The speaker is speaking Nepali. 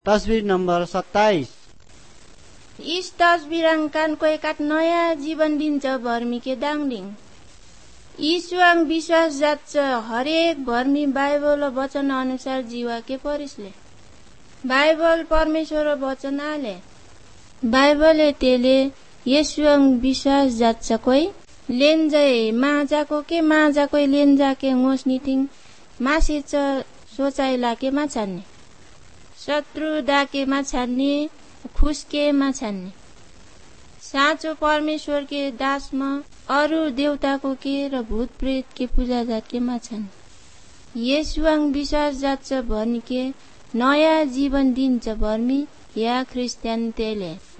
तस्बिर नम्बर 27। इस तस्बिरंकान को एकात नयाँ जीवन दिन्छ भर्मीके दाङडिङ। ईश्वङ विश्वास जाच्छ हरेक भर्मी बाइबल वचन अनुसार जीवाके परिसले। बाइबल परमेश्वर वचन आले। बाइबल तेले येशुङ विश्वास जाच्छ कोई लेन्जय माजाको के माजाको लेन्जाके ngoसनिथिङ मासिच सोचाइलाके मा छान्ने शत्रु दाकेमा छान्ने खुसकेमा छान्ने साँचो परमेश्वर के दासमा अरू देवताको के र भूत प्रेत के पूजा जात के मा छान्ने येशुङ विश्वास जाच्छ भनिके नयाँ जीवन दिन्छ भर्मी या क्रिस्चियन तेले।